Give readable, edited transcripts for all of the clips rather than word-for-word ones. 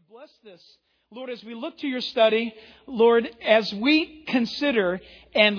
Bless this, Lord, as we look to your study, Lord, as we consider and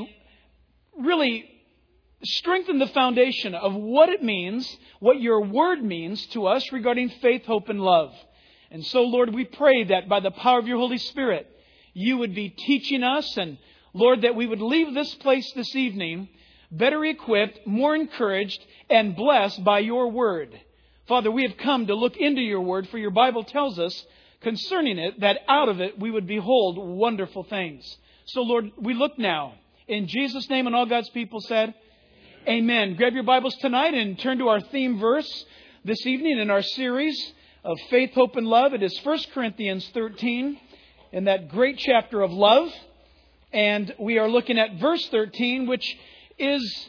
really strengthen the foundation of what it means, what your word means to us regarding faith, hope, and love. And so, Lord, we pray that by the power of your Holy Spirit, you would be teaching us, and Lord, that we would leave this place this evening better equipped, more encouraged, and blessed by your word. Father, we have come to look into your word, for your Bible tells us concerning it that out of it we would behold wonderful things. So, Lord, we look now. In Jesus' name, and all God's people said, Amen. Grab your Bibles tonight and turn to our theme verse this evening in our series of Faith, Hope, and Love. It is 1 Corinthians 13, in that great chapter of love. And we are looking at verse 13, which is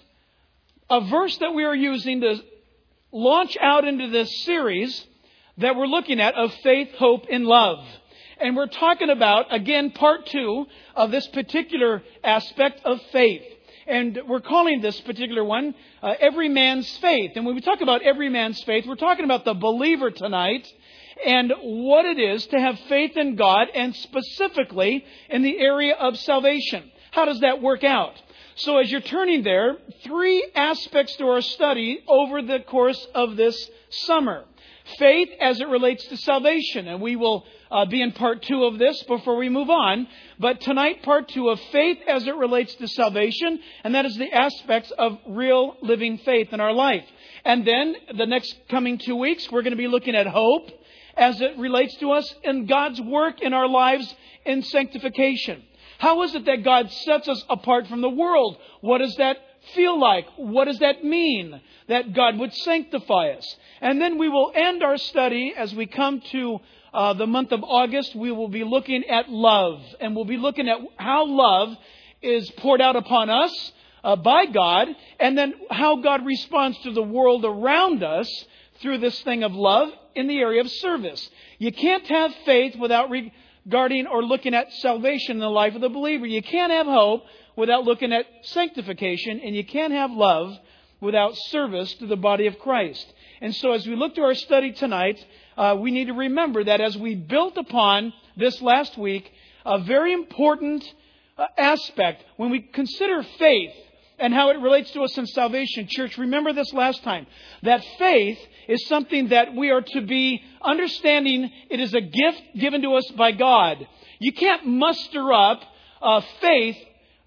a verse that we are using to launch out into this series that we're looking at of faith, hope, and love. And we're talking about, again, part 2 of this particular aspect of faith. And we're calling this particular one, every man's faith. And when we talk about every man's faith, we're talking about the believer tonight and what it is to have faith in God, and specifically in the area of salvation. How does that work out? So as you're turning there, 3 aspects to our study over the course of this summer. Faith as it relates to salvation. And we will be in part 2 of this before we move on. But tonight, part 2 of faith as it relates to salvation. And that is the aspects of real living faith in our life. And then the next coming 2 weeks, we're going to be looking at hope as it relates to us in God's work in our lives in sanctification. How is it that God sets us apart from the world? What does that feel like? What does that mean that God would sanctify us? And then we will end our study as we come to the month of August. We will be looking at love, and we'll be looking at how love is poured out upon us by God, and then how God responds to the world around us through this thing of love in the area of service. You can't have faith without regarding or looking at salvation in the life of the believer. You can't have hope without looking at sanctification, and you can't have love without service to the body of Christ. And so as we look to our study tonight, we need to remember that as we built upon this last week, a very important aspect when we consider faith and how it relates to us in salvation. Church, remember this last time, that faith is something that we are to be understanding. It is a gift given to us by God. You can't muster up faith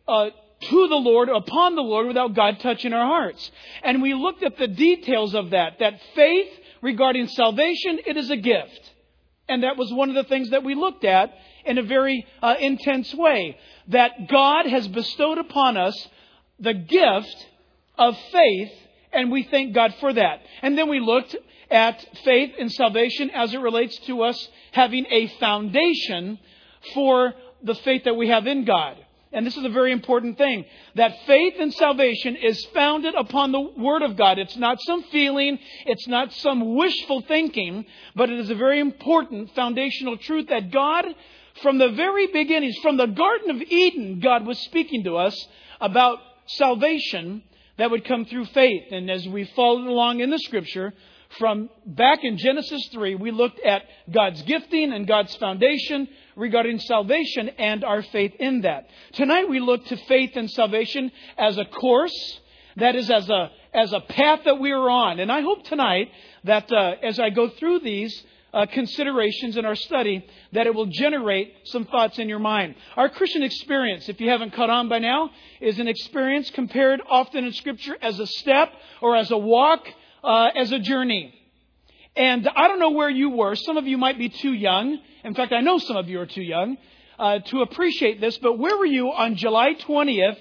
to the Lord, upon the Lord, without God touching our hearts. And we looked at the details of that faith regarding salvation, it is a gift. And that was one of the things that we looked at in a very intense way. That God has bestowed upon us the gift of faith, and we thank God for that. And then we looked at faith and salvation as it relates to us having a foundation for the faith that we have in God. And this is a very important thing, that faith and salvation is founded upon the Word of God. It's not some feeling, it's not some wishful thinking, but it is a very important foundational truth that God, from the very beginnings, from the Garden of Eden, God was speaking to us about salvation that would come through faith. And as we followed along in the Scripture, from back in Genesis 3, we looked at God's gifting and God's foundation regarding salvation and our faith in that. Tonight we look to faith and salvation as a course, that is as a path that we are on. And I hope tonight that as I go through these considerations in our study, that it will generate some thoughts in your mind. Our Christian experience, if you haven't caught on by now, is an experience compared often in Scripture as a step or as a walk, as a journey. And I don't know where you were. Some of you might be too young. In fact, I know some of you are too young to appreciate this. But where were you on July 20th,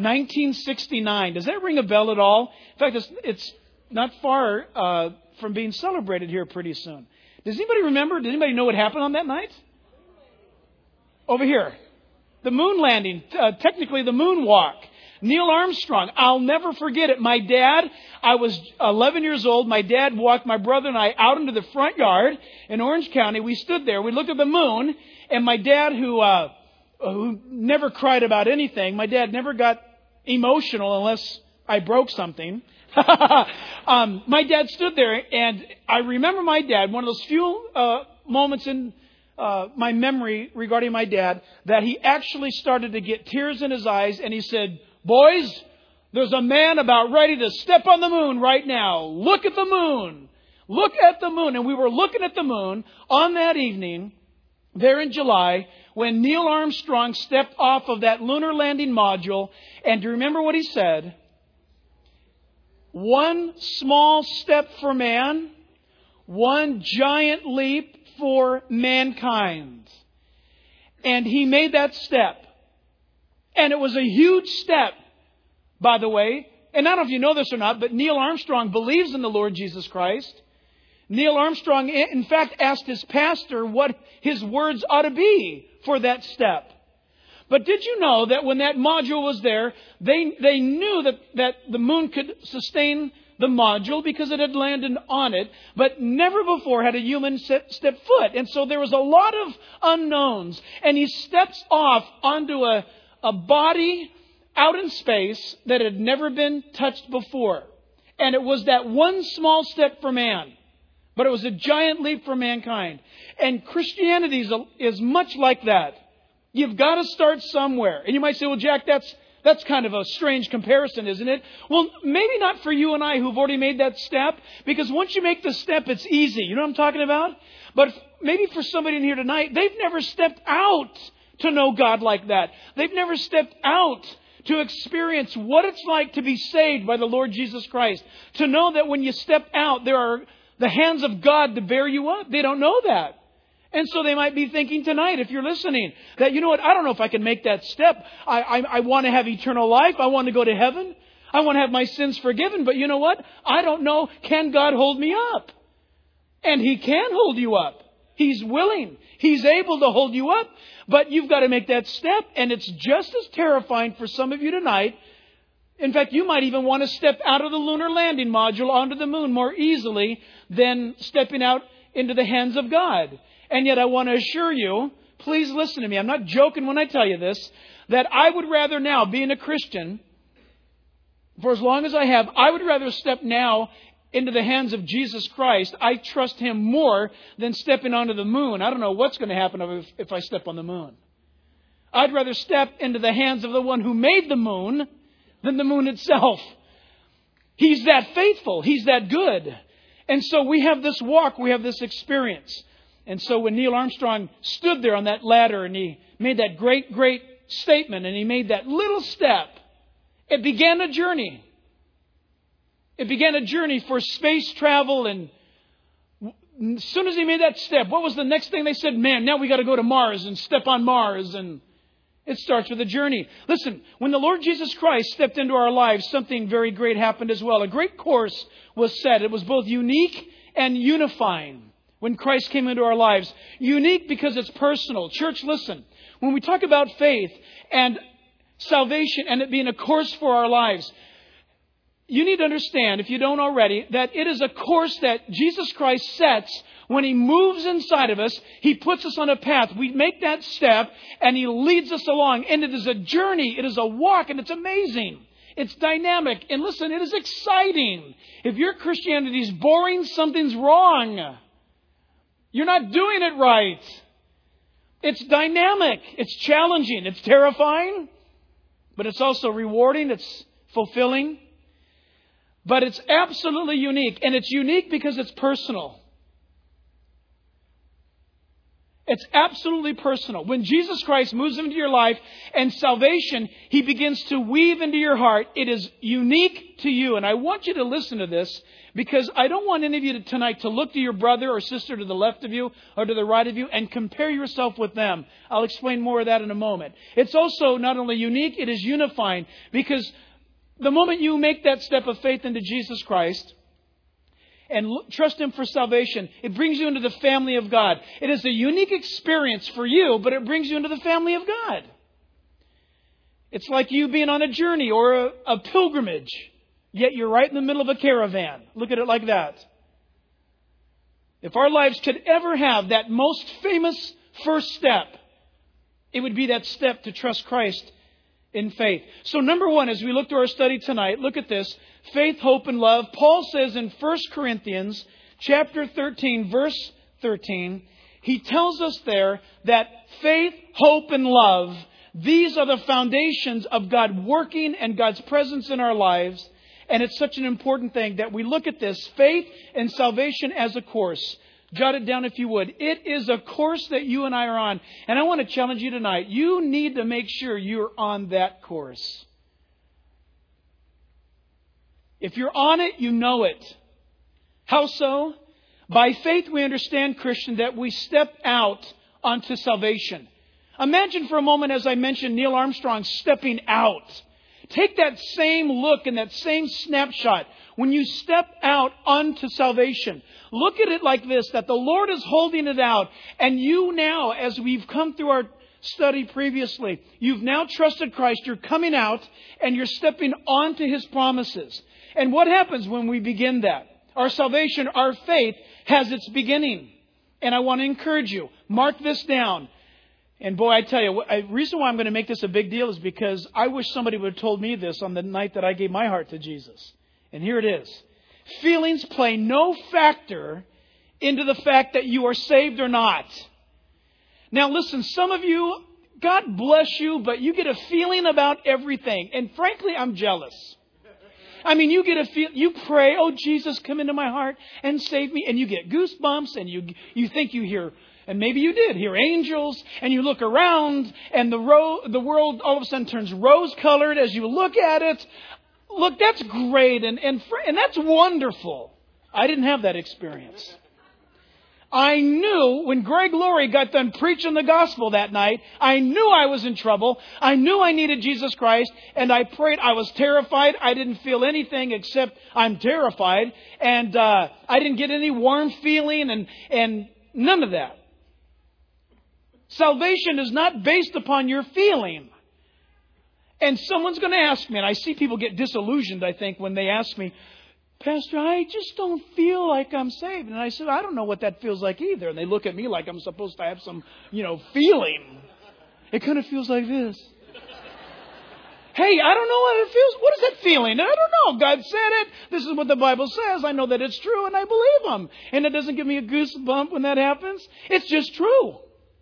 1969? Does that ring a bell at all? In fact, it's not far from being celebrated here pretty soon. Does anybody remember? Does anybody know what happened on that night? Over here. The moon landing. Technically, the moonwalk. Neil Armstrong. I'll never forget it. My dad, I was 11 years old. My dad walked my brother and I out into the front yard in Orange County. We stood there. We looked at the moon. And my dad, who never cried about anything, my dad never got emotional unless I broke something. My dad stood there, and I remember my dad, one of those few moments in my memory regarding my dad, that he actually started to get tears in his eyes, and he said, "Boys, there's a man about ready to step on the moon right now. Look at the moon. Look at the moon." And we were looking at the moon on that evening, there in July, when Neil Armstrong stepped off of that lunar landing module. And do you remember what he said? One small step for man, one giant leap for mankind. And he made that step. And it was a huge step, by the way. And I don't know if you know this or not, but Neil Armstrong believes in the Lord Jesus Christ. Neil Armstrong, in fact, asked his pastor what his words ought to be for that step. But did you know that when that module was there, they knew that the moon could sustain the module because it had landed on it, but never before had a human step foot. And so there was a lot of unknowns. And he steps off onto a body out in space that had never been touched before. And it was that one small step for man. But it was a giant leap for mankind. And Christianity is much like that. You've got to start somewhere. And you might say, "Well, Jack, that's kind of a strange comparison, isn't it?" Well, maybe not for you and I who've already made that step. Because once you make the step, it's easy. You know what I'm talking about? But maybe for somebody in here tonight, they've never stepped out to know God like that. They've never stepped out to experience what it's like to be saved by the Lord Jesus Christ. To know that when you step out, there are the hands of God to bear you up. They don't know that. And so they might be thinking tonight, if you're listening, that, you know what, I don't know if I can make that step. I want to have eternal life. I want to go to heaven. I want to have my sins forgiven. But you know what? I don't know. Can God hold me up? And He can hold you up. He's willing. He's able to hold you up. But you've got to make that step. And it's just as terrifying for some of you tonight. In fact, you might even want to step out of the lunar landing module onto the moon more easily than stepping out into the hands of God. And yet I want to assure you, please listen to me. I'm not joking when I tell you this, that I would rather now, being a Christian, for as long as I have, I would rather step now into the hands of Jesus Christ. I trust Him more than stepping onto the moon. I don't know what's going to happen if I step on the moon. I'd rather step into the hands of the one who made the moon than the moon itself. He's that faithful. He's that good. And so we have this walk. We have this experience. And so when Neil Armstrong stood there on that ladder and he made that great, great statement and he made that little step, it began a journey. It began a journey for space travel. And as soon as he made that step, what was the next thing they said? Man, now we got to go to Mars and step on Mars. And it starts with a journey. Listen, when the Lord Jesus Christ stepped into our lives, something very great happened as well. A great course was set. It was both unique and unifying. When Christ came into our lives. Unique because it's personal. Church, listen. When we talk about faith and salvation and it being a course for our lives, you need to understand, if you don't already, that it is a course that Jesus Christ sets when He moves inside of us. He puts us on a path. We make that step and He leads us along. And it is a journey. It is a walk. And it's amazing. It's dynamic. And listen, it is exciting. If your Christianity is boring, something's wrong. You're not doing it right. It's dynamic. It's challenging. It's terrifying. But it's also rewarding. It's fulfilling. But it's absolutely unique. And it's unique because it's personal. It's absolutely personal. When Jesus Christ moves into your life and salvation, He begins to weave into your heart. It is unique to you. And I want you to listen to this because I don't want any of you tonight to look to your brother or sister to the left of you or to the right of you and compare yourself with them. I'll explain more of that in a moment. It's also not only unique, it is unifying because the moment you make that step of faith into Jesus Christ, and trust Him for salvation, it brings you into the family of God. It is a unique experience for you, but it brings you into the family of God. It's like you being on a journey or a pilgrimage, yet you're right in the middle of a caravan. Look at it like that. If our lives could ever have that most famous first step, it would be that step to trust Christ in faith. So number one, as we look to our study tonight, look at this. Faith, hope, and love. Paul says in 1 Corinthians chapter 13, verse 13, he tells us there that faith, hope, and love, these are the foundations of God working and God's presence in our lives. And it's such an important thing that we look at this faith and salvation as a course. Jot it down if you would. It is a course that you and I are on. And I want to challenge you tonight. You need to make sure you're on that course. If you're on it, you know it. How so? By faith we understand, Christian, that we step out onto salvation. Imagine for a moment, as I mentioned, Neil Armstrong stepping out. Take that same look and that same snapshot when you step out onto salvation. Look at it like this, that the Lord is holding it out. And you now, as we've come through our study previously, you've now trusted Christ. You're coming out and you're stepping onto His promises. And what happens when we begin that? Our salvation, our faith has its beginning. And I want to encourage you, mark this down. And boy, I tell you, the reason why I'm going to make this a big deal is because I wish somebody would have told me this on the night that I gave my heart to Jesus. And here it is. Feelings play no factor into the fact that you are saved or not. Now listen, some of you, God bless you, but you get a feeling about everything. And frankly, I'm jealous. I mean, you get a feel, you pray, oh, Jesus, come into my heart and save me. And you get goosebumps and you think you hear, and maybe you did hear angels, and you look around and the world all of a sudden turns rose-colored as you look at it. Look, that's great and that's wonderful. I didn't have that experience. I knew when Greg Laurie got done preaching the gospel that night, I knew I was in trouble. I knew I needed Jesus Christ, and I prayed. I was terrified. I didn't feel anything except I'm terrified, and I didn't get any warm feeling and none of that. Salvation is not based upon your feeling. And someone's going to ask me, and I see people get disillusioned, I think, when they ask me, Pastor, I just don't feel like I'm saved. And I said, I don't know what that feels like either. And they look at me like I'm supposed to have some, feeling. It kind of feels like this. Hey, I don't know what it feels. What is that feeling? I don't know. God said it. This is what the Bible says. I know that it's true and I believe Him. And it doesn't give me a goosebump when that happens. It's just true.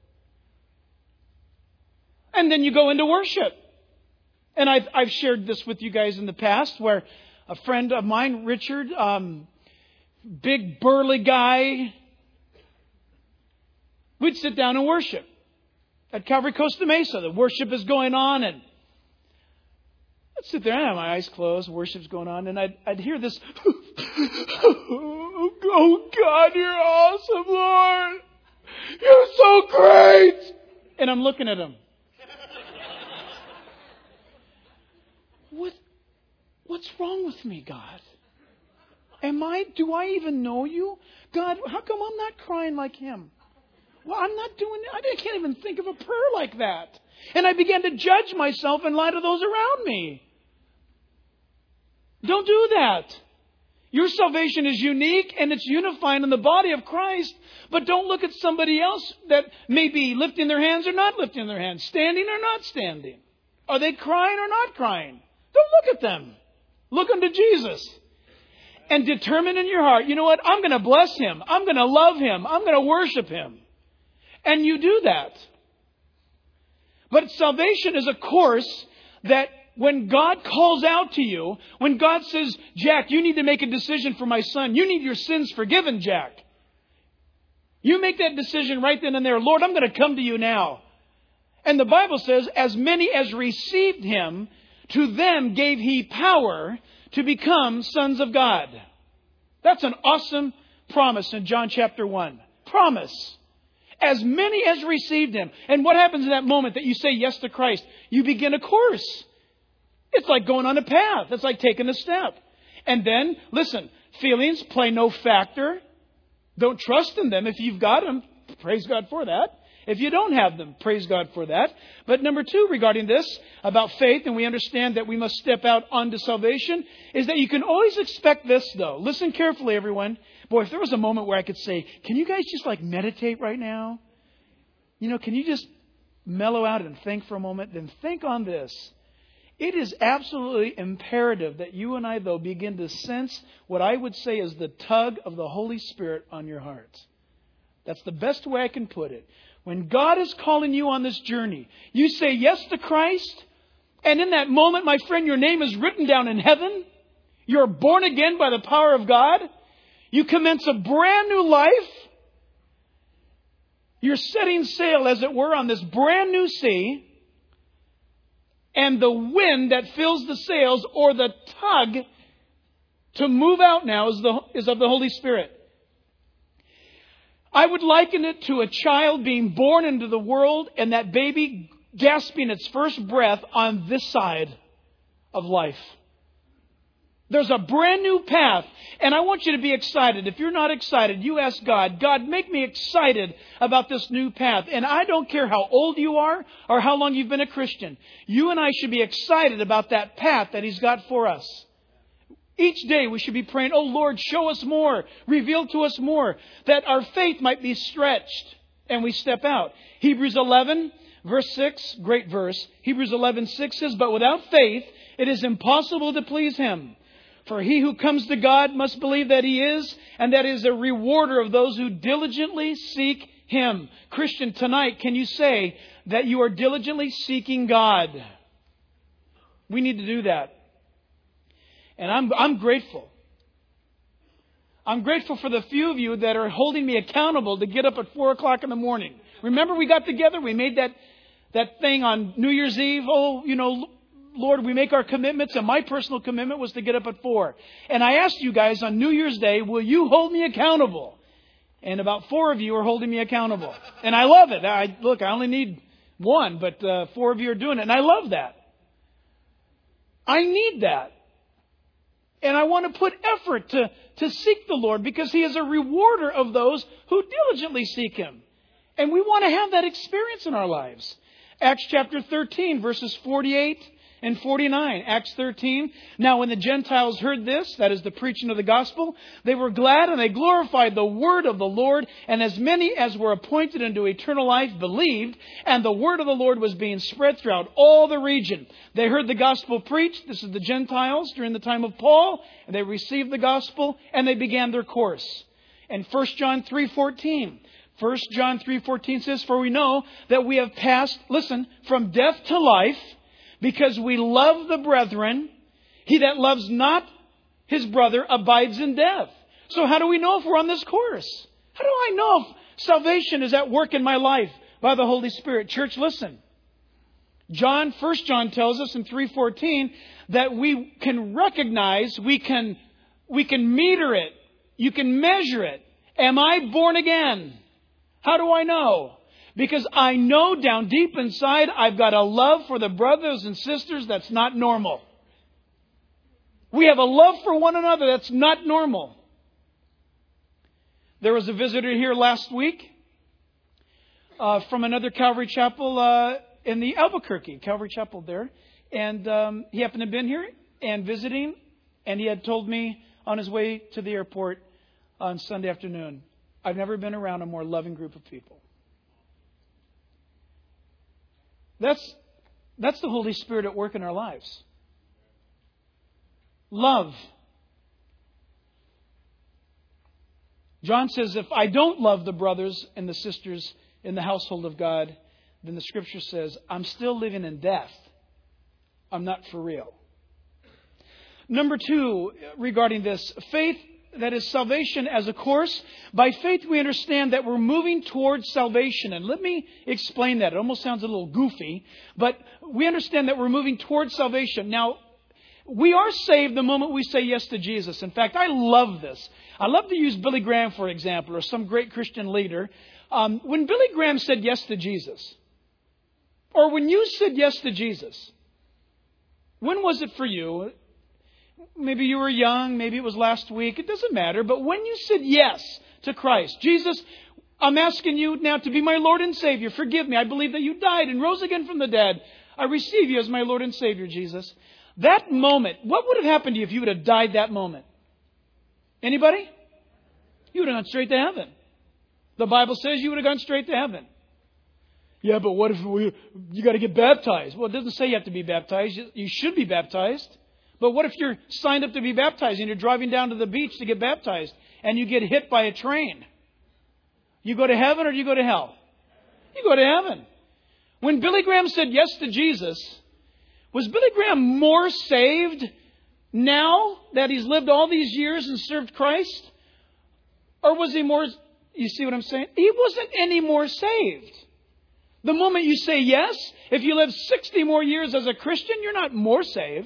And then you go into worship. And I've shared this with you guys in the past where a friend of mine, Richard, big burly guy, we'd sit down and worship at Calvary Costa Mesa. The worship is going on, and I'd sit there, I have my eyes closed, worship's going on, and I'd hear this, oh God, you're awesome, Lord. You're so great. And I'm looking at him. What's wrong with me, God? Do I even know you? God, how come I'm not crying like Him? Well, I'm not doing it. I can't even think of a prayer like that. And I began to judge myself in light of those around me. Don't do that. Your salvation is unique and it's unifying in the body of Christ. But don't look at somebody else that may be lifting their hands or not lifting their hands, standing or not standing. Are they crying or not crying? Don't look at them. Look unto Jesus. And determine in your heart, you know what? I'm going to bless Him. I'm going to love Him. I'm going to worship Him. And you do that. But salvation is a course that when God calls out to you, when God says, Jack, you need to make a decision for my son. You need your sins forgiven, Jack. You make that decision right then and there. Lord, I'm going to come to you now. And the Bible says, as many as received Him, to them gave He power to become sons of God. That's an awesome promise in John chapter 1. Promise. As many as received Him. And what happens in that moment that you say yes to Christ? You begin a course. It's like going on a path. It's like taking a step. And then, listen, feelings play no factor. Don't trust in them. If you've got them, praise God for that. If you don't have them, praise God for that. But number 2, regarding this, about faith, and we understand that we must step out onto salvation, is that you can always expect this, though. Listen carefully, everyone. Boy, if there was a moment where I could say, can you guys just meditate right now? Can you just mellow out and think for a moment? Then think on this. It is absolutely imperative that you and I, though, begin to sense what I would say is the tug of the Holy Spirit on your heart. That's the best way I can put it. When God is calling you on this journey, you say yes to Christ, and in that moment, my friend, your name is written down in heaven. You're born again by the power of God. You commence a brand new life. You're setting sail, as it were, on this brand new sea. And the wind that fills the sails, or the tug to move out now, is of the Holy Spirit. I would liken it to a child being born into the world and that baby gasping its first breath on this side of life. There's a brand new path, and I want you to be excited. If you're not excited, you ask God, God, make me excited about this new path. And I don't care how old you are or how long you've been a Christian. You and I should be excited about that path that He's got for us. Each day we should be praying, oh Lord, show us more, reveal to us more, that our faith might be stretched and we step out. Hebrews 11, verse 6, great verse. Hebrews 11:6 says, but without faith it is impossible to please Him. For he who comes to God must believe that He is, and that He is a rewarder of those who diligently seek Him. Christian, tonight, can you say that you are diligently seeking God? We need to do that. And I'm grateful. I'm grateful for the few of you that are holding me accountable to get up at 4 o'clock in the morning. Remember we got together? We made that thing on New Year's Eve. Oh, Lord, we make our commitments. And my personal commitment was to get up at 4. And I asked you guys on New Year's Day, will you hold me accountable? And about 4 of you are holding me accountable. And I love it. I only need 1, but 4 of you are doing it. And I love that. I need that. And I want to put effort to seek the Lord, because He is a rewarder of those who diligently seek Him. And we want to have that experience in our lives. Acts chapter 13, verses 48 and 49. Acts 13. Now when the Gentiles heard this, that is the preaching of the gospel, they were glad and they glorified the word of the Lord. And as many as were appointed unto eternal life believed. And the word of the Lord was being spread throughout all the region. They heard the gospel preached. This is the Gentiles during the time of Paul. And they received the gospel and they began their course. And 1 John 3:14. 1 John 3:14 says, for we know that we have passed, listen, from death to life, because we love the brethren. He that loves not his brother abides in death. So how do we know if we're on this course? How do I know if salvation is at work in my life by the Holy Spirit? Church, listen. 1 John tells us in 3:14 that we can recognize, we can meter it. You can measure it. Am I born again? How do I know? Because I know down deep inside I've got a love for the brothers and sisters that's not normal. We have a love for one another that's not normal. There was a visitor here last week from another Calvary Chapel in the Albuquerque, Calvary Chapel there. And he happened to have been here and visiting. And he had told me on his way to the airport on Sunday afternoon, I've never been around a more loving group of people. That's the Holy Spirit at work in our lives. Love. John says, if I don't love the brothers and the sisters in the household of God, then the Scripture says, I'm still living in death. I'm not for real. Number 2, regarding this, faith, that is salvation as a course. By faith we understand that we're moving towards salvation. And let me explain that. It almost sounds a little goofy, but we understand that we're moving towards salvation. Now, we are saved the moment we say yes to Jesus. In fact, I love this. I love to use Billy Graham, for example, or some great Christian leader. When Billy Graham said yes to Jesus, or when you said yes to Jesus, when was it for you? Maybe you were young, maybe it was last week, it doesn't matter. But when you said yes to Christ, Jesus, I'm asking you now to be my Lord and Savior. Forgive me. I believe that you died and rose again from the dead. I receive you as my Lord and Savior, Jesus. That moment, what would have happened to you if you would have died that moment? Anybody? You would have gone straight to heaven. The Bible says you would have gone straight to heaven. Yeah, but what if you got to get baptized? Well, it doesn't say you have to be baptized. You should be baptized. But what if you're signed up to be baptized and you're driving down to the beach to get baptized and you get hit by a train? You go to heaven or do you go to hell? You go to heaven. When Billy Graham said yes to Jesus, was Billy Graham more saved now that he's lived all these years and served Christ? Or was he more, you see what I'm saying? He wasn't any more saved. The moment you say yes, if you live 60 more years as a Christian, you're not more saved.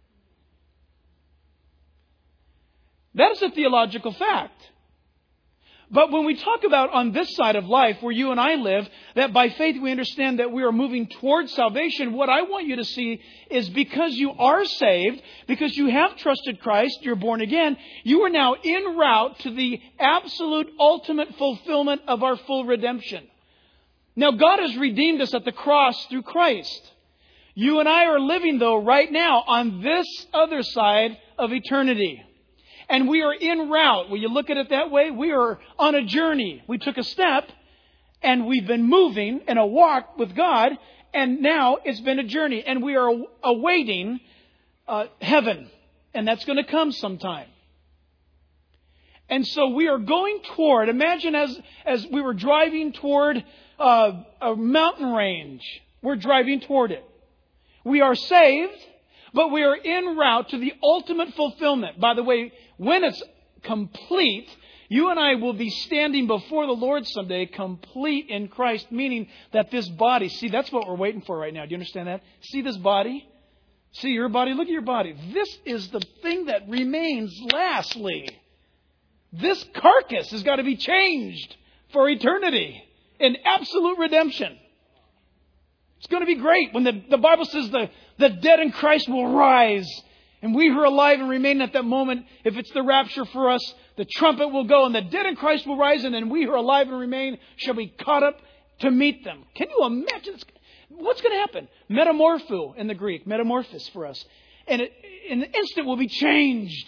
That is a theological fact. But when we talk about on this side of life, where you and I live, that by faith we understand that we are moving towards salvation, what I want you to see is because you are saved, because you have trusted Christ, you're born again, you are now en route to the absolute ultimate fulfillment of our full redemption. Now, God has redeemed us at the cross through Christ. You and I are living, though, right now on this other side of eternity. And we are en route. Will you look at it that way? We are on a journey. We took a step and we've been moving in a walk with God. And now it's been a journey. And we are awaiting heaven. And that's going to come sometime. And so we are going toward, imagine as we were driving toward a mountain range. We're driving toward it. We are saved, but we are en route to the ultimate fulfillment. By the way, when it's complete, you and I will be standing before the Lord someday, complete in Christ, meaning that this body, see, that's what we're waiting for right now. Do you understand that? See this body? See your body? Look at your body. This is the thing that remains lastly. This carcass has got to be changed for eternity in absolute redemption. It's going to be great when the Bible says the dead in Christ will rise. And we who are alive and remain at that moment, if it's the rapture for us, the trumpet will go and the dead in Christ will rise. And then we who are alive and remain shall be caught up to meet them. Can you imagine this? What's going to happen? Metamorpho in the Greek. Metamorphosis for us. And in an instant will be changed.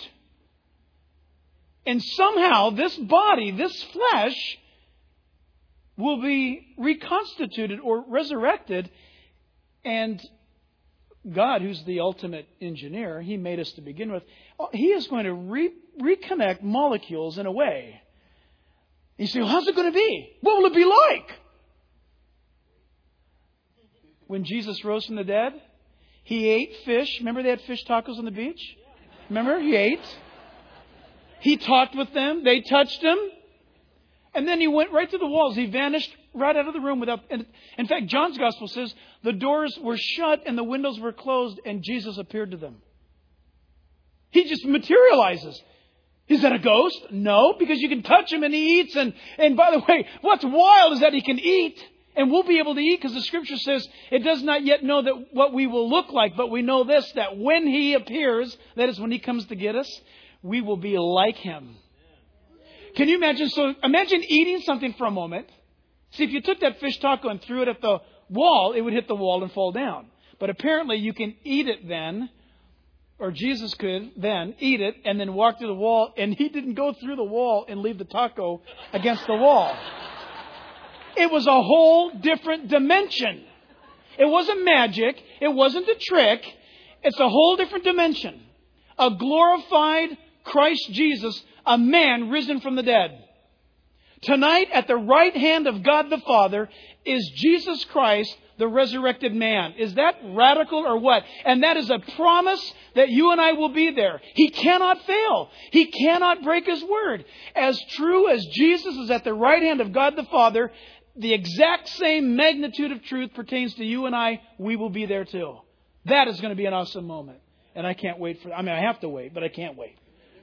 And somehow this body, this flesh, will be reconstituted or resurrected. And God, who's the ultimate engineer, He made us to begin with, He is going to reconnect molecules in a way. You say, well, how's it going to be? What will it be like? When Jesus rose from the dead, He ate fish. Remember they had fish tacos on the beach? Remember? He ate. He talked with them. They touched Him. And then He went right to the walls. He vanished right out of the room without... In fact, John's Gospel says the doors were shut and the windows were closed and Jesus appeared to them. He just materializes. Is that a ghost? No, because you can touch Him and He eats. And by the way, what's wild is that He can eat and we'll be able to eat because the Scripture says it does not yet know that what we will look like. But we know this, that when He appears, that is when He comes to get us, we will be like Him. Can you imagine? So imagine eating something for a moment. See, if you took that fish taco and threw it at the wall, it would hit the wall and fall down. But apparently you can eat it then, or Jesus could then eat it and then walk through the wall. And He didn't go through the wall and leave the taco against the wall. It was a whole different dimension. It wasn't magic. It wasn't a trick. It's a whole different dimension. A glorified Christ Jesus, a man risen from the dead. Tonight, at the right hand of God the Father, is Jesus Christ, the resurrected man. Is that radical or what? And that is a promise that you and I will be there. He cannot fail. He cannot break His word. As true as Jesus is at the right hand of God the Father, the exact same magnitude of truth pertains to you and I. We will be there too. That is going to be an awesome moment. And I can't wait for... I have to wait, but I can't wait.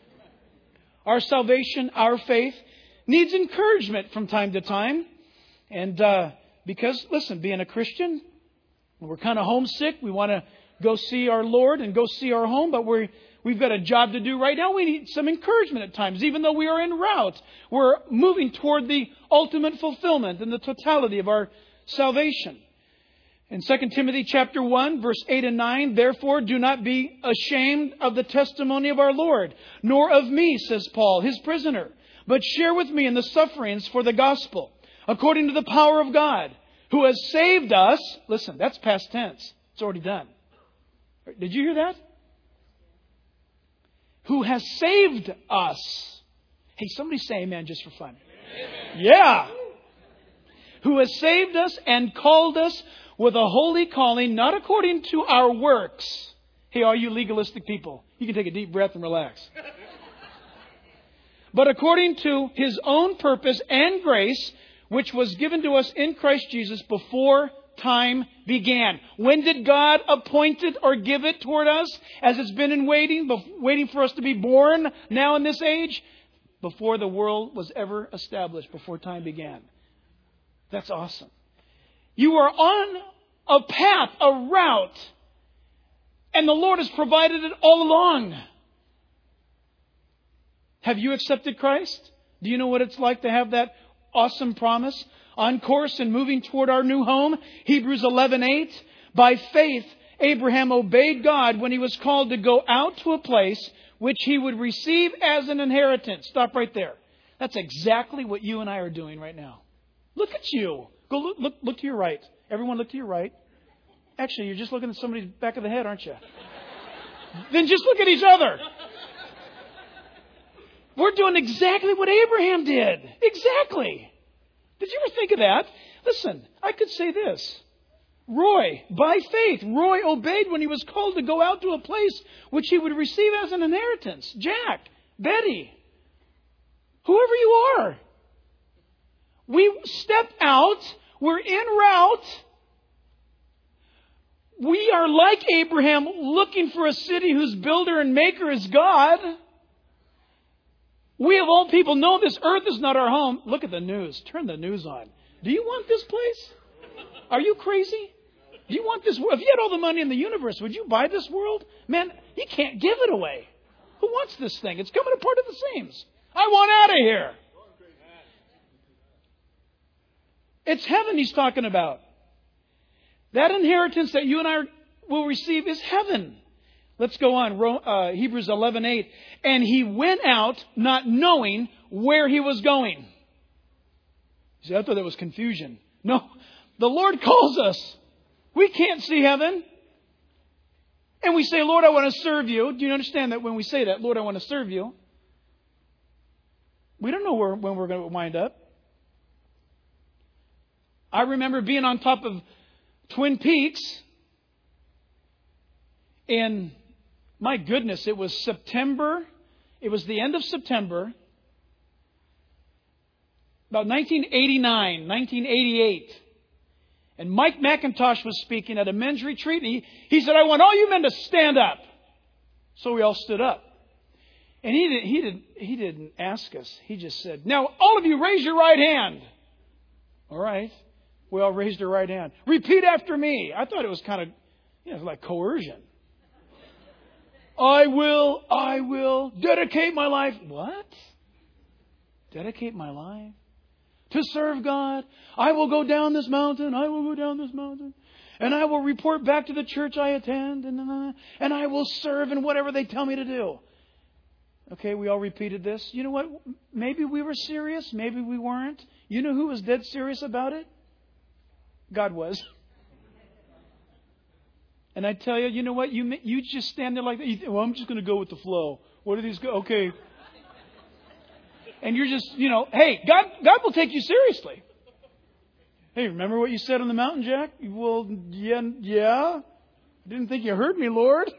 Our salvation, our faith, needs encouragement from time to time. And because, listen, being a Christian, we're kind of homesick. We want to go see our Lord and go see our home, but we've got a job to do right now. We need some encouragement at times. Even though we are en route, we're moving toward the ultimate fulfillment and the totality of our salvation. In 2 Timothy chapter 1, verse 8 and 9, therefore do not be ashamed of the testimony of our Lord, nor of me, says Paul, His prisoner, but share with me in the sufferings for the gospel, according to the power of God, who has saved us. Listen, that's past tense. It's already done. Did you hear that? Who has saved us. Hey, somebody say amen just for fun. Amen. Yeah. who has saved us and called us with a holy calling, not according to our works. Hey, all you legalistic people, you can take a deep breath and relax. But according to His own purpose and grace, which was given to us in Christ Jesus before time began. When did God appoint it or give it toward us? As it's been in waiting for us to be born now in this age? Before the world was ever established, before time began. That's awesome. You are on a path, a route, and the Lord has provided it all along. Have you accepted Christ? Do you know what it's like to have that awesome promise? On course and moving toward our new home. Hebrews 11:8. By faith, Abraham obeyed God when he was called to go out to a place which he would receive as an inheritance. Stop right there. That's exactly what you and I are doing right now. Look at you. Go look to your right. Everyone look to your right. Actually, you're just looking at somebody's back of the head, aren't you? Then just look at each other. We're doing exactly what Abraham did. Exactly. Did you ever think of that? Listen, I could say this. Roy, by faith, Roy obeyed when he was called to go out to a place which he would receive as an inheritance. Jack, Betty, whoever you are. We step out. We're en route. We are like Abraham looking for a city whose builder and maker is God. We of all people know this earth is not our home. Look at the news. Turn the news on. Do you want this place? Are you crazy? Do you want this world? If you had all the money in the universe, would you buy this world? Man, you can't give it away. Who wants this thing? It's coming apart at the seams. I want out of here. It's heaven he's talking about. That inheritance that you and I will receive is heaven. Let's go on. Hebrews 11:8. And he went out not knowing where he was going. See, I thought that was confusion. No, the Lord calls us. We can't see heaven. And we say, Lord, I want to serve you. Do you understand that when we say that, Lord, I want to serve you? We don't know when we're going to wind up. I remember being on top of Twin Peaks. And my goodness, it was September. It was the end of September. About 1989, 1988. And Mike McIntosh was speaking at a men's retreat. And he said, I want all you men to stand up. So we all stood up. And he didn't ask us. He just said, now all of you raise your right hand. All right. We all raised our right hand. Repeat after me. I thought it was kind of, like coercion. I will dedicate my life. What? Dedicate my life? To serve God. I will go down this mountain. I will go down this mountain. And I will report back to the church I attend. And I will serve in whatever they tell me to do. Okay, we all repeated this. You know what? Maybe we were serious. Maybe we weren't. You know who was dead serious about it? God was. And I tell you, you know what? You just stand there like that. You think, well, I'm just going to go with the flow. What are these? Okay. And you're just, hey, God will take you seriously. Hey, remember what you said on the mountain, Jack? Well, yeah. Didn't think you heard me, Lord.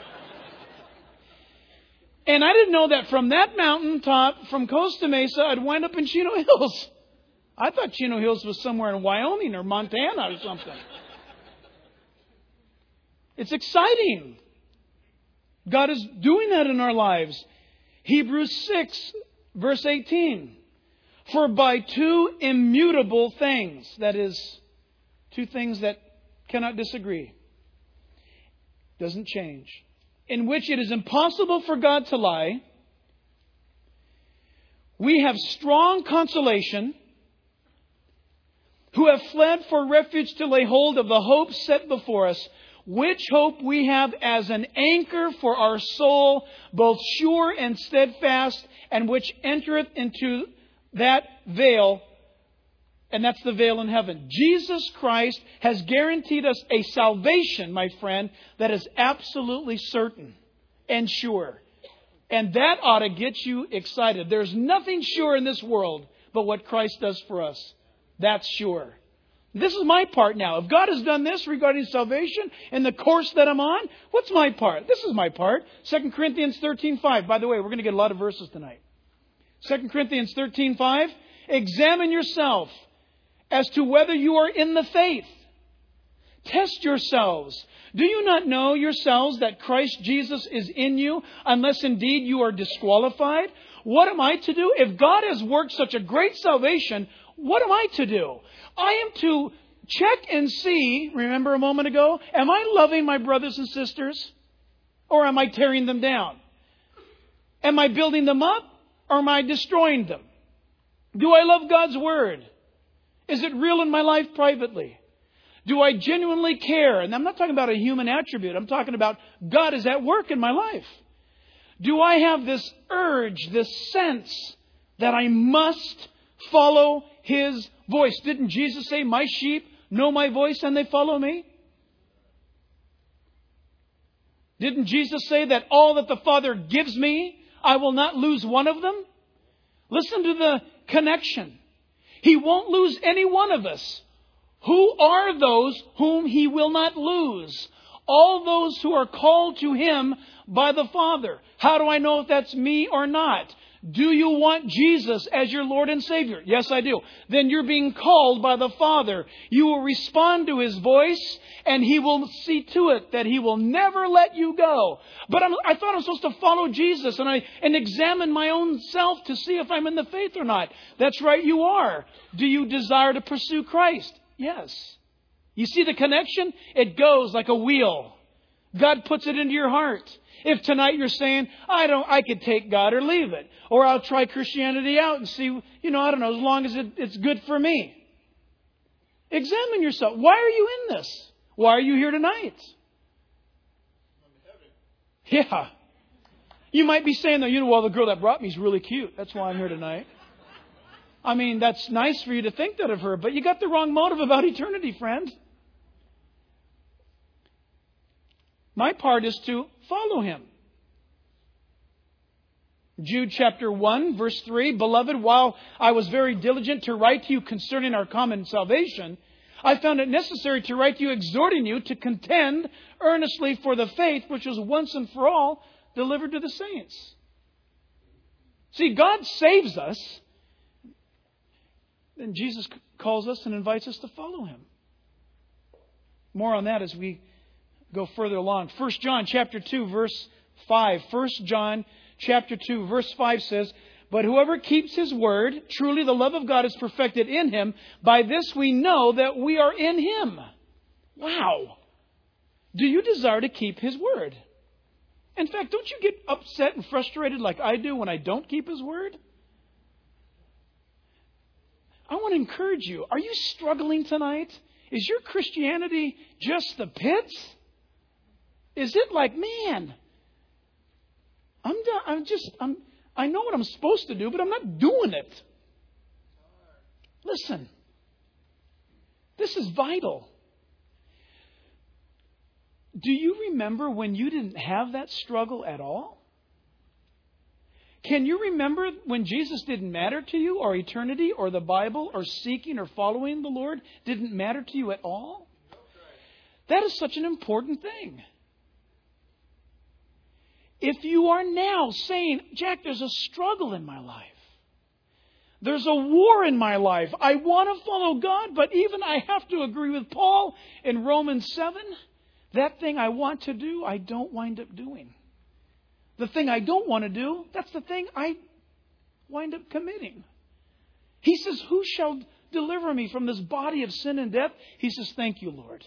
And I didn't know that from that mountaintop, from Costa Mesa, I'd wind up in Chino Hills. I thought Chino Hills was somewhere in Wyoming or Montana or something. It's exciting. God is doing that in our lives. Hebrews 6, verse 18. For by two immutable things, that is, two things that cannot disagree, doesn't change, in which it is impossible for God to lie, we have strong consolation, who have fled for refuge to lay hold of the hope set before us, which hope we have as an anchor for our soul, both sure and steadfast, and which entereth into that veil, and that's the veil in heaven. Jesus Christ has guaranteed us a salvation, my friend, that is absolutely certain and sure. And that ought to get you excited. There's nothing sure in this world but what Christ does for us. That's sure. This is my part now. If God has done this regarding salvation and the course that I'm on, what's my part? This is my part. 2 Corinthians 13:5. By the way, we're going to get a lot of verses tonight. 2 Corinthians 13:5. Examine yourself as to whether you are in the faith. Test yourselves. Do you not know yourselves that Christ Jesus is in you, unless indeed you are disqualified? What am I to do? If God has worked such a great salvation, what am I to do? I am to check and see, remember a moment ago, am I loving my brothers and sisters? Or am I tearing them down? Am I building them up? Or am I destroying them? Do I love God's Word? Is it real in my life privately? Do I genuinely care? And I'm not talking about a human attribute. I'm talking about God is at work in my life. Do I have this urge, this sense that I must follow His voice? Didn't Jesus say, my sheep know my voice and they follow me? Didn't Jesus say that all that the Father gives me, I will not lose one of them? Listen to the connection. He won't lose any one of us. Who are those whom He will not lose? All those who are called to Him by the Father. How do I know if that's me or not? Do you want Jesus as your Lord and Savior? Yes, I do. Then you're being called by the Father. You will respond to His voice, and He will see to it that He will never let you go. But I thought I'm supposed to follow Jesus and examine my own self to see if I'm in the faith or not. That's right, you are. Do you desire to pursue Christ? Yes. You see the connection? It goes like a wheel. God puts it into your heart. If tonight you're saying, I could take God or leave it. Or I'll try Christianity out and see, as long as it's good for me. Examine yourself. Why are you in this? Why are you here tonight? Yeah. You might be saying, though, the girl that brought me is really cute. That's why I'm here tonight. I mean, that's nice for you to think that of her, but you got the wrong motive about eternity, friend. My part is to follow Him. Jude chapter 1, verse 3, Beloved, while I was very diligent to write to you concerning our common salvation, I found it necessary to write to you, exhorting you to contend earnestly for the faith which was once and for all delivered to the saints. See, God saves us. Then Jesus calls us and invites us to follow Him. More on that as we go further along. 1 John chapter 2, verse 5. 1 John chapter 2, verse 5 says, But whoever keeps His word, truly the love of God is perfected in him. By this we know that we are in Him. Wow. Do you desire to keep His word? In fact, don't you get upset and frustrated like I do when I don't keep His word? I want to encourage you. Are you struggling tonight? Is your Christianity just the pits? Is it like, man, I know what I'm supposed to do, but I'm not doing it. Listen, this is vital. Do you remember when you didn't have that struggle at all? Can you remember when Jesus didn't matter to you, or eternity, or the Bible, or seeking or following the Lord didn't matter to you at all? That is such an important thing. If you are now saying, Jack, there's a struggle in my life. There's a war in my life. I want to follow God, but even I have to agree with Paul in Romans 7. That thing I want to do, I don't wind up doing. The thing I don't want to do, that's the thing I wind up committing. He says, who shall deliver me from this body of sin and death? He says, thank you, Lord.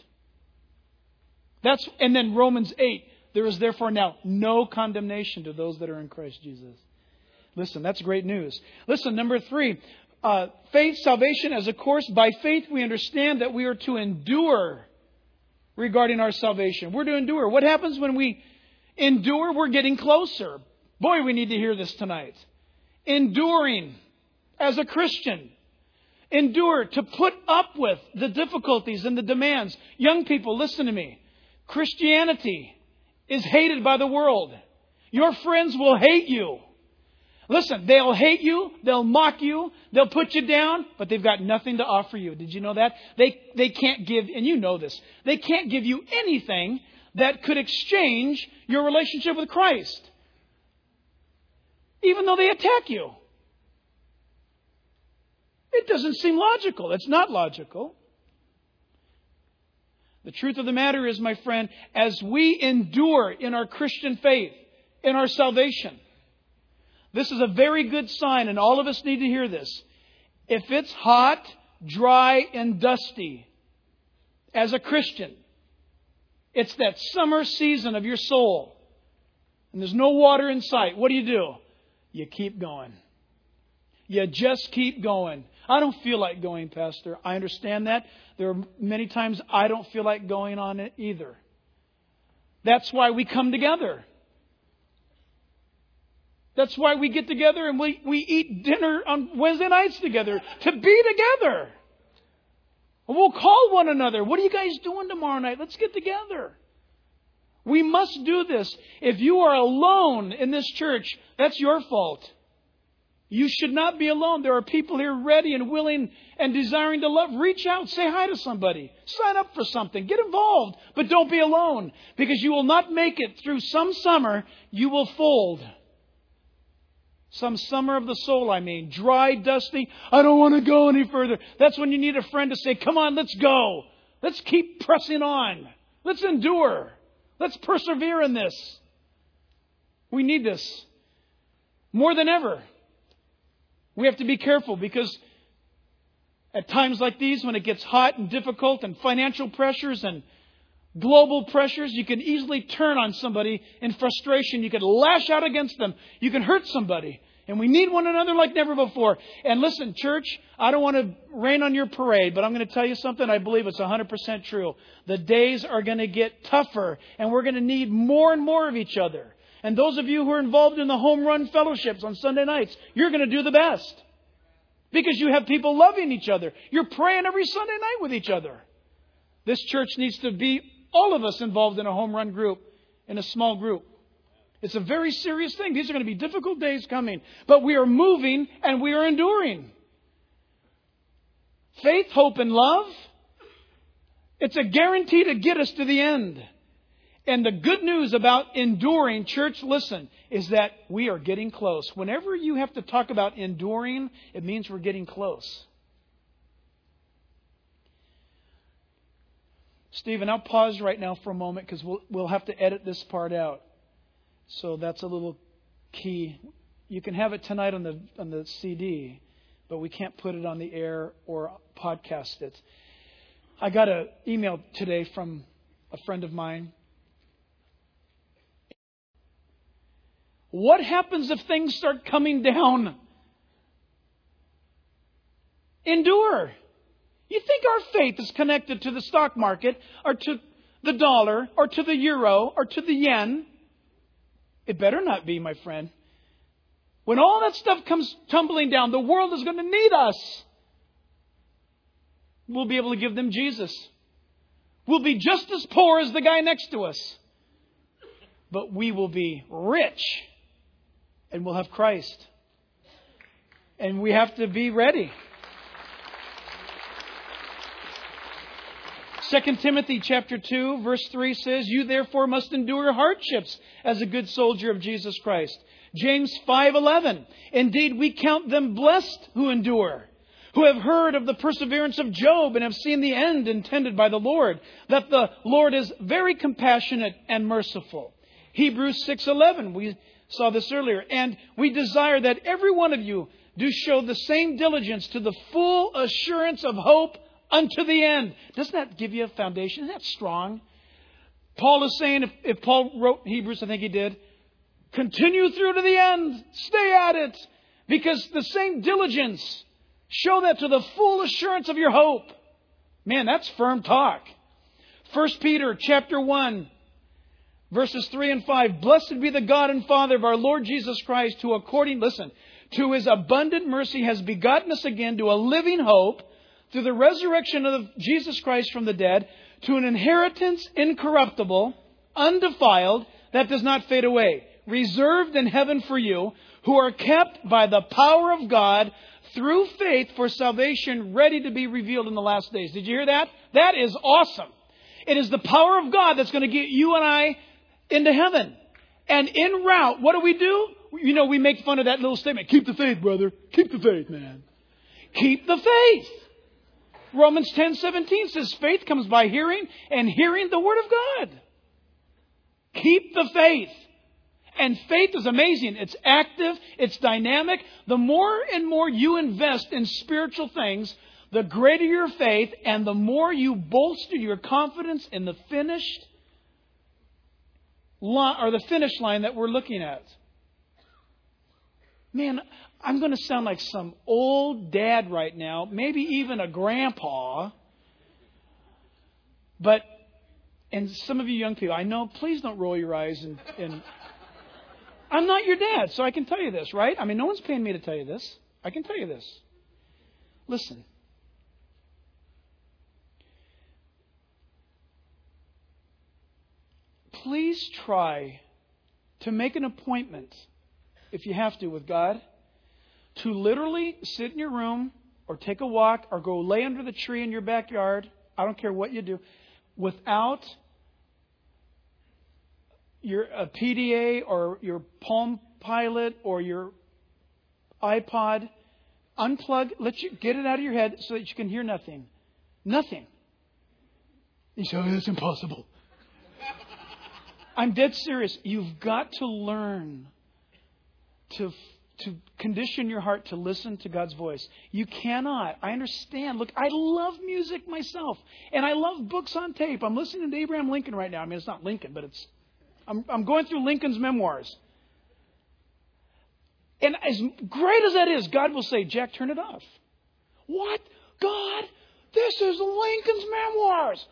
And then Romans 8, there is therefore now no condemnation to those that are in Christ Jesus. Listen, that's great news. Listen, number 3, faith, salvation as a course. By faith, we understand that we are to endure regarding our salvation. We're to endure. What happens when we endure? We're getting closer. Boy, we need to hear this tonight. Enduring as a Christian. Endure, to put up with the difficulties and the demands. Young people, listen to me. Christianity is hated by the world. Your friends will hate you. Listen, they'll hate you, they'll mock you, they'll put you down, but they've got nothing to offer you. Did you know that? They can't give, and you know this, they can't give you anything that could exchange your relationship with Christ. Even though they attack you. It doesn't seem logical. It's not logical. The truth of the matter is, my friend, as we endure in our Christian faith, in our salvation, this is a very good sign, and all of us need to hear this. If it's hot, dry, and dusty, as a Christian, it's that summer season of your soul, and there's no water in sight, what do? You keep going. You just keep going. I don't feel like going, Pastor. I understand that. There are many times I don't feel like going on it either. That's why we come together. That's why we get together and we eat dinner on Wednesday nights together, to be together. And we'll call one another. What are you guys doing tomorrow night? Let's get together. We must do this. If you are alone in this church, that's your fault. You should not be alone. There are people here ready and willing and desiring to love. Reach out. Say hi to somebody. Sign up for something. Get involved. But don't be alone. Because you will not make it through some summer. You will fold. Some summer of the soul, I mean. Dry, dusty. I don't want to go any further. That's when you need a friend to say, come on, let's go. Let's keep pressing on. Let's endure. Let's persevere in this. We need this. More than ever. We have to be careful because at times like these, when it gets hot and difficult and financial pressures and global pressures, you can easily turn on somebody in frustration. You can lash out against them. You can hurt somebody. And we need one another like never before. And listen, church, I don't want to rain on your parade, but I'm going to tell you something. I believe it's 100% true. The days are going to get tougher, and we're going to need more and more of each other. And those of you who are involved in the home run fellowships on Sunday nights, you're going to do the best. Because you have people loving each other. You're praying every Sunday night with each other. This church needs to be all of us involved in a home run group, in a small group. It's a very serious thing. These are going to be difficult days coming. But we are moving and we are enduring. Faith, hope, and love. It's a guarantee to get us to the end. And the good news about enduring, church, listen, is that we are getting close. Whenever you have to talk about enduring, it means we're getting close. Stephen, I'll pause right now for a moment because we'll have to edit this part out. So that's a little key. You can have it tonight on the CD, but we can't put it on the air or podcast it. I got an email today from a friend of mine. What happens if things start coming down? Endure. You think our faith is connected to the stock market or to the dollar or to the euro or to the yen? It better not be, my friend. When all that stuff comes tumbling down, the world is going to need us. We'll be able to give them Jesus. We'll be just as poor as the guy next to us. But we will be rich. And we'll have Christ. And we have to be ready. 2 Timothy chapter 2, verse 3 says, you therefore must endure hardships as a good soldier of Jesus Christ. James 5:11, indeed we count them blessed who endure, who have heard of the perseverance of Job and have seen the end intended by the Lord, that the Lord is very compassionate and merciful. Hebrews 6:11, we saw this earlier. And we desire that every one of you do show the same diligence to the full assurance of hope unto the end. Doesn't that give you a foundation? Isn't that strong? Paul is saying, if Paul wrote Hebrews, I think he did, continue through to the end. Stay at it. Because the same diligence, show that to the full assurance of your hope. Man, that's firm talk. 1 Peter chapter 1. Verses 3 and 5, blessed be the God and Father of our Lord Jesus Christ, who according, listen, to His abundant mercy has begotten us again to a living hope through the resurrection of Jesus Christ from the dead, to an inheritance incorruptible, undefiled, that does not fade away, reserved in heaven for you, who are kept by the power of God through faith for salvation ready to be revealed in the last days. Did you hear that? That is awesome. It is the power of God that's going to get you and I into heaven. And en route, what do? You know, we make fun of that little statement. Keep the faith, brother. Keep the faith, man. Keep the faith. Romans 10:17 says faith comes by hearing, and hearing the Word of God. Keep the faith. And faith is amazing. It's active. It's dynamic. The more and more you invest in spiritual things, the greater your faith and the more you bolster your confidence in the finish line that we're looking at. Man, I'm going to sound like some old dad right now, maybe even a grandpa. And some of you young people, I know, please don't roll your eyes. And I'm not your dad, so I can tell you this, right? I mean, no one's paying me to tell you this. I can tell you this. Listen. Please try to make an appointment, if you have to, with God, to literally sit in your room or take a walk or go lay under the tree in your backyard. I don't care what you do. Without a PDA or your Palm Pilot or your iPod, unplug, get it out of your head so that you can hear nothing. Nothing. You say, oh, that's impossible. I'm dead serious. You've got to learn to condition your heart to listen to God's voice. You cannot. I understand. Look, I love music myself. And I love books on tape. I'm listening to Abraham Lincoln right now. I mean, it's not Lincoln, but I'm going through Lincoln's memoirs. And as great as that is, God will say, Jack, turn it off. What? God, this is Lincoln's memoirs.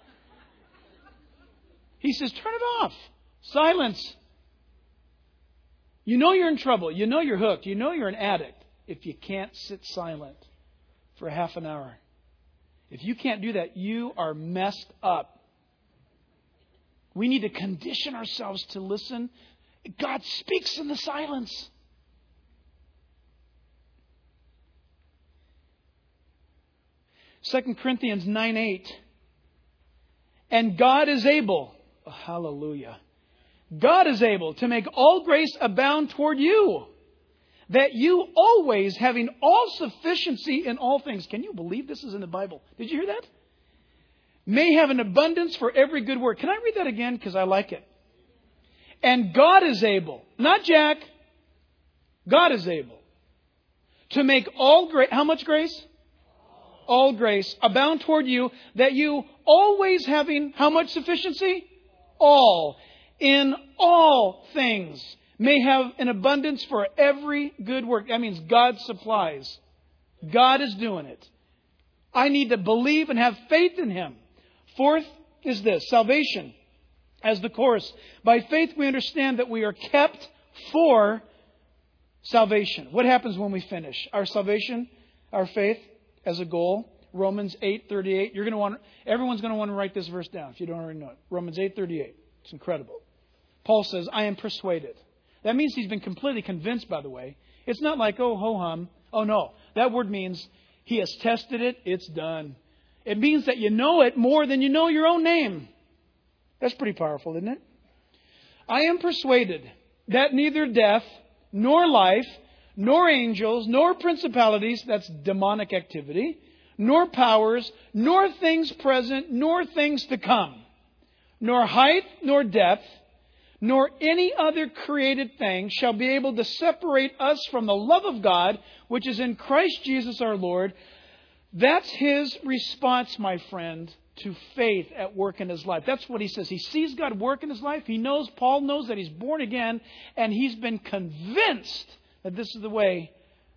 He says, turn it off. Silence. You know you're in trouble. You know you're hooked. You know you're an addict if you can't sit silent for half an hour. If you can't do that, you are messed up. We need to condition ourselves to listen. God speaks in the silence. Second Corinthians 9:8. And God is able. Oh, hallelujah. God is able to make all grace abound toward you, that you always, having all sufficiency in all things. Can you believe this is in the Bible? Did you hear that? May have an abundance for every good work. Can I read that again? Because I like it. And God is able, not Jack, God is able to make all grace. How much grace? All grace abound toward you, that you always having how much sufficiency? All. In all things may have an abundance for every good work. That means God supplies. God is doing it. I need to believe and have faith in Him. Fourth is this, salvation as the course. By faith we understand that we are kept for salvation. What happens when we finish? Our salvation, our faith as a goal. Romans 8:38. Everyone's going to want to write this verse down if you don't already know it. Romans 8:38. It's incredible. Paul says, I am persuaded. That means he's been completely convinced, by the way. It's not like, oh, ho-hum. Oh, no. That word means he has tested it. It's done. It means that you know it more than you know your own name. That's pretty powerful, isn't it? I am persuaded that neither death, nor life, nor angels, nor principalities, that's demonic activity, nor powers, nor things present, nor things to come, nor height, nor depth, nor any other created thing shall be able to separate us from the love of God, which is in Christ Jesus our Lord. That's his response, my friend, to faith at work in his life. That's what he says. He sees God work in his life. Paul knows that he's born again, and he's been convinced that this is the way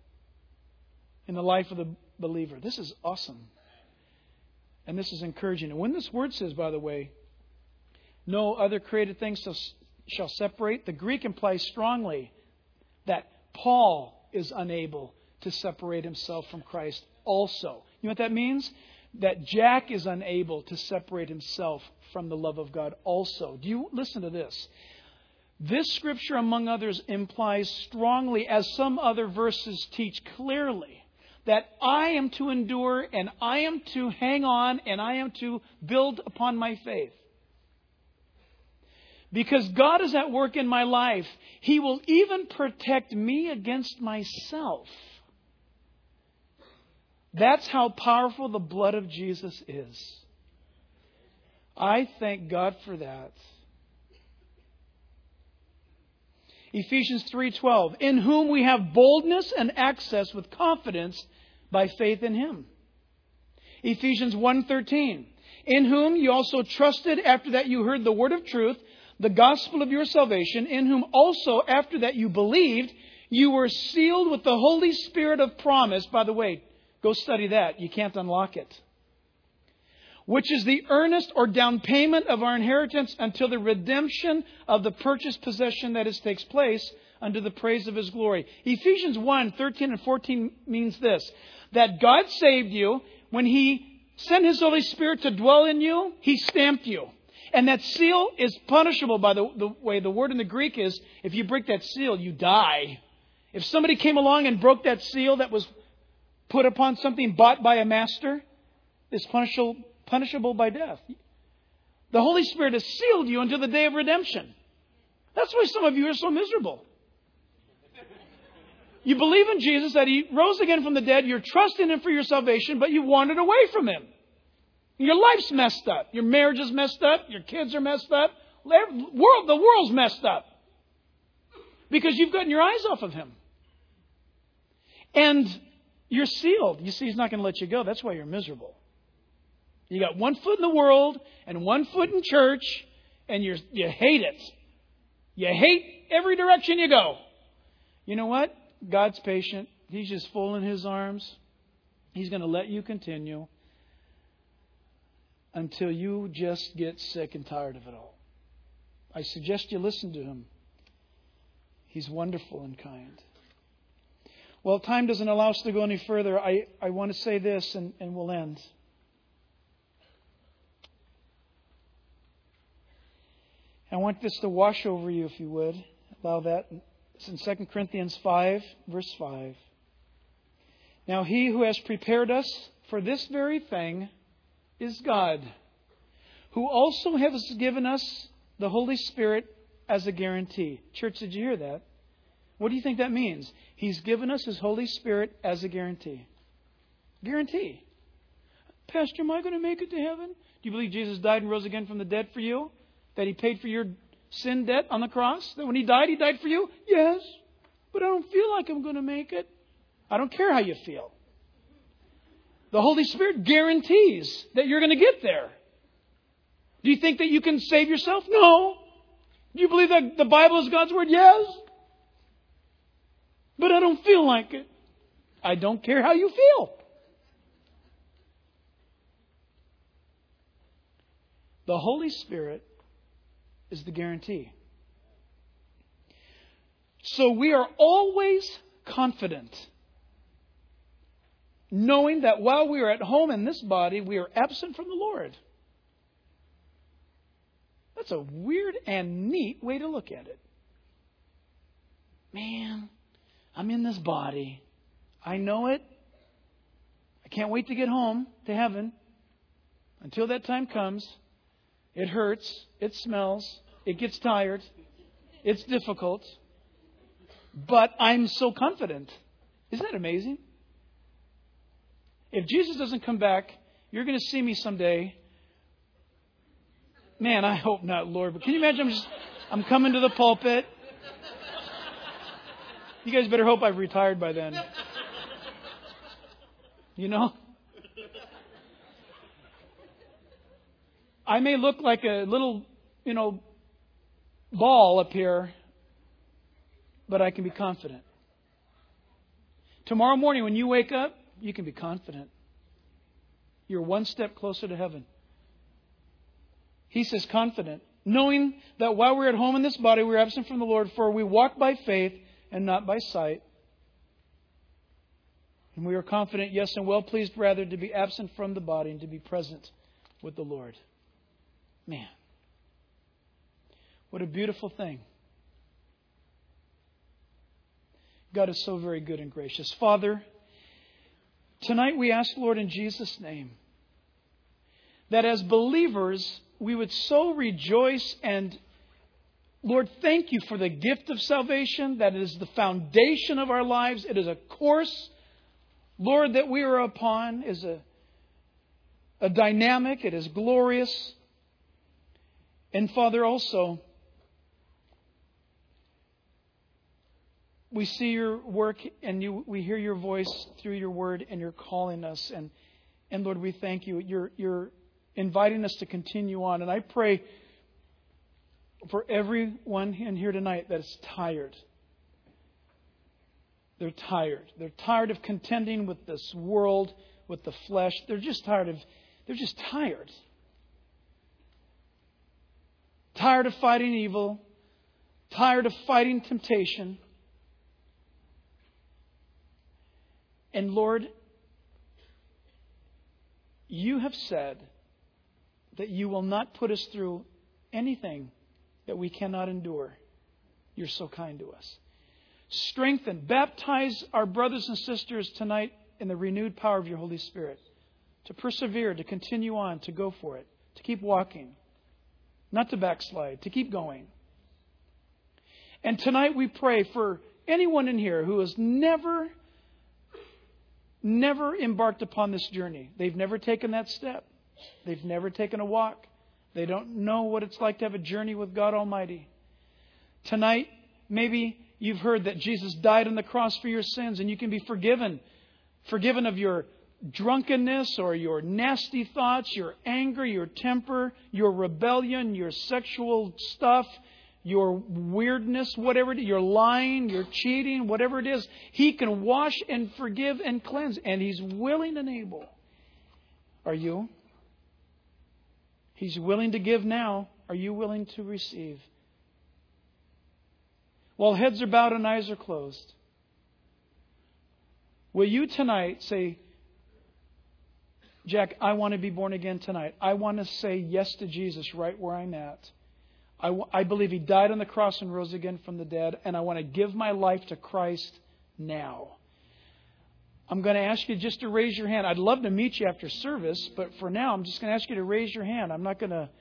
in the life of the believer. This is awesome. And this is encouraging. And when this word says, by the way, no other created things shall separate, the Greek implies strongly that Paul is unable to separate himself from Christ also. You know what that means? That Jack is unable to separate himself from the love of God also. Do you listen to this? This scripture, among others, implies strongly, as some other verses teach clearly, that I am to endure and I am to hang on and I am to build upon my faith. Because God is at work in my life, He will even protect me against myself. That's how powerful the blood of Jesus is. I thank God for that. Ephesians 3:12, in whom we have boldness and access with confidence by faith in Him. Ephesians 1:13, in whom you also trusted after that you heard the word of truth, the gospel of your salvation, in whom also after that you believed, you were sealed with the Holy Spirit of promise. By the way, go study that. You can't unlock it. Which is the earnest or down payment of our inheritance until the redemption of the purchased possession that takes place unto the praise of His glory. Ephesians 1:13 and 14 means this, that God saved you when He sent His Holy Spirit to dwell in you. He stamped you. And that seal is punishable by the way the word in the Greek is, if you break that seal, you die. If somebody came along and broke that seal that was put upon something bought by a master, it's punishable by death. The Holy Spirit has sealed you until the day of redemption. That's why some of you are so miserable. You believe in Jesus, that He rose again from the dead. You're trusting Him for your salvation, but you wandered away from Him. Your life's messed up. Your marriage is messed up. Your kids are messed up. The world's messed up. Because you've gotten your eyes off of Him. And you're sealed. You see, He's not going to let you go. That's why you're miserable. You got one foot in the world and one foot in church, and you hate it. You hate every direction you go. You know what? God's patient. He's just full in His arms. He's going to let you continue until you just get sick and tired of it all. I suggest you listen to Him. He's wonderful and kind. Well, time doesn't allow us to go any further. I want to say this and we'll end. I want this to wash over you, if you would. Allow that. It's in 2 Corinthians 5, verse 5. Now He who has prepared us for this very thing is God, who also has given us the Holy Spirit as a guarantee. Church, did you hear that? What do you think that means? He's given us His Holy Spirit as a guarantee. Guarantee. Pastor, am I going to make it to heaven? Do you believe Jesus died and rose again from the dead for you? That He paid for your sin debt on the cross? That when He died for you? Yes. But I don't feel like I'm going to make it. I don't care how you feel. The Holy Spirit guarantees that you're going to get there. Do you think that you can save yourself? No. Do you believe that the Bible is God's Word? Yes. But I don't feel like it. I don't care how you feel. The Holy Spirit is the guarantee. So we are always confident, knowing that while we are at home in this body, we are absent from the Lord. That's a weird and neat way to look at it. Man, I'm in this body. I know it. I can't wait to get home to heaven. Until that time comes, it hurts. It smells. It gets tired. It's difficult. But I'm so confident. Isn't that amazing? If Jesus doesn't come back, you're going to see me someday. Man, I hope not, Lord. But can you imagine I'm coming to the pulpit. You guys better hope I've retired by then. You know? I may look like a little, ball up here, but I can be confident. Tomorrow morning when you wake up, you can be confident. You're one step closer to heaven. He says confident, knowing that while we're at home in this body, we're absent from the Lord, for we walk by faith and not by sight. And we are confident, yes, and well pleased rather to be absent from the body and to be present with the Lord. Man, what a beautiful thing. God is so very good and gracious. Father, tonight we ask, Lord, in Jesus' name, that as believers, we would so rejoice and, Lord, thank you for the gift of salvation, that it is the foundation of our lives. It is a course, Lord, that we are upon, is a dynamic. It is glorious. And Father, also, we see your work and we hear your voice through your word, and you're calling us. And Lord, we thank you. You're inviting us to continue on. And I pray for everyone in here tonight that is tired. They're tired. They're tired of contending with this world, with the flesh. They're just tired. Tired of fighting evil. Tired of fighting temptation. And Lord, you have said that you will not put us through anything that we cannot endure. You're so kind to us. Strengthen, baptize our brothers and sisters tonight in the renewed power of your Holy Spirit, to persevere, to continue on, to go for it, to keep walking, not to backslide, to keep going. And tonight we pray for anyone in here who has never embarked upon this journey. They've never taken that step. They've never taken a walk. They don't know what it's like to have a journey with God Almighty. Tonight, maybe you've heard that Jesus died on the cross for your sins, and you can be forgiven. Forgiven of your drunkenness or your nasty thoughts, your anger, your temper, your rebellion, your sexual stuff, your weirdness, whatever it is, your lying, your cheating, whatever it is. He can wash and forgive and cleanse, and He's willing and able. Are you? He's willing to give now. Are you willing to receive? While heads are bowed and eyes are closed, will you tonight say, Jack, I want to be born again tonight. I want to say yes to Jesus right where I'm at. I believe He died on the cross and rose again from the dead, and I want to give my life to Christ now. I'm going to ask you just to raise your hand. I'd love to meet you after service, but for now, I'm just going to ask you to raise your hand. I'm not going to...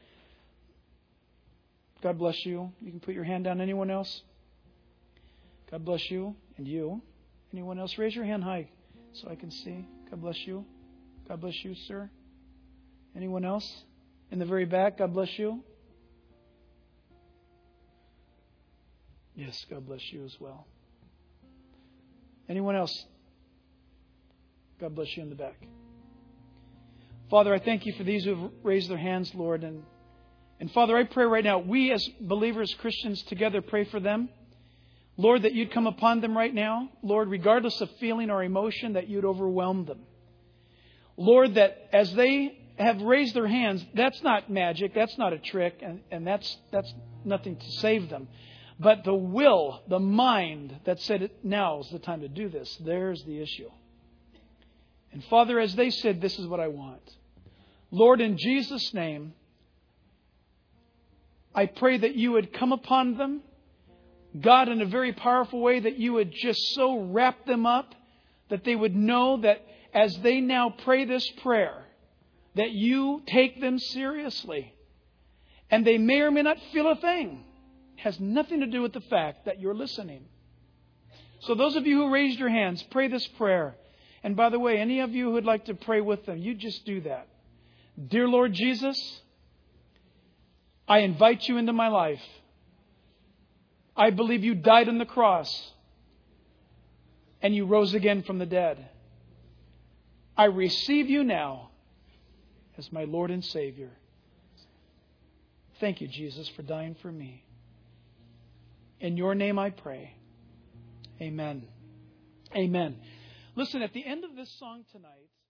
God bless you. You can put your hand down. Anyone else? God bless you. And you. Anyone else? Raise your hand high so I can see. God bless you. God bless you, sir. Anyone else? In the very back, God bless you. Yes, God bless you as well. Anyone else? God bless you in the back. Father, I thank you for these who have raised their hands, Lord. And Father, I pray right now, we as believers, Christians together, pray for them. Lord, that you'd come upon them right now. Lord, regardless of feeling or emotion, that you'd overwhelm them. Lord, that as they have raised their hands, that's not magic, that's not a trick, and that's nothing to save them. But the will, the mind that said now is the time to do this, there's the issue. And Father, as they said, this is what I want. Lord, in Jesus' name, I pray that you would come upon them. God, in a very powerful way, that you would just so wrap them up that they would know that as they now pray this prayer, that you take them seriously. And they may or may not feel a thing. It has nothing to do with the fact that you're listening. So those of you who raised your hands, pray this prayer. And by the way, any of you who would like to pray with them, you just do that. Dear Lord Jesus, I invite you into my life. I believe you died on the cross and you rose again from the dead. I receive you now as my Lord and Savior. Thank you, Jesus, for dying for me. In your name I pray. Amen. Amen. Listen, at the end of this song tonight...